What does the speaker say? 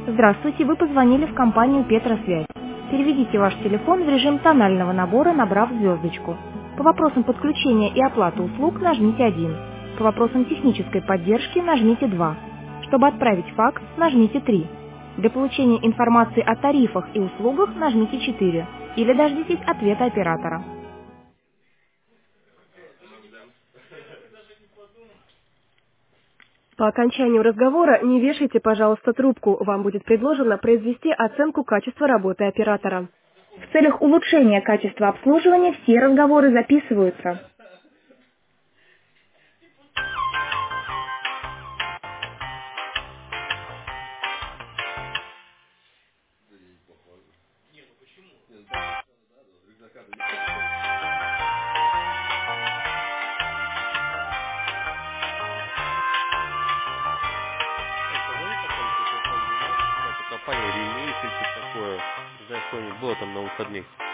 Здравствуйте, вы позвонили в компанию Петросвязь. Переведите ваш телефон в режим тонального набора, набрав звездочку. По вопросам подключения и оплаты услуг нажмите 1. По вопросам технической поддержки нажмите 2. Чтобы отправить факс, нажмите 3. Для получения информации о тарифах и услугах нажмите 4. Или дождитесь ответа оператора. По окончанию разговора не вешайте, пожалуйста, трубку. Вам будет предложено произвести оценку качества работы оператора. В целях улучшения качества обслуживания все разговоры записываются. Так, позвони потом, ты телефон не можешь, какая-то компания релейс или что-то такое. Не знаю, что у них было там на выходных.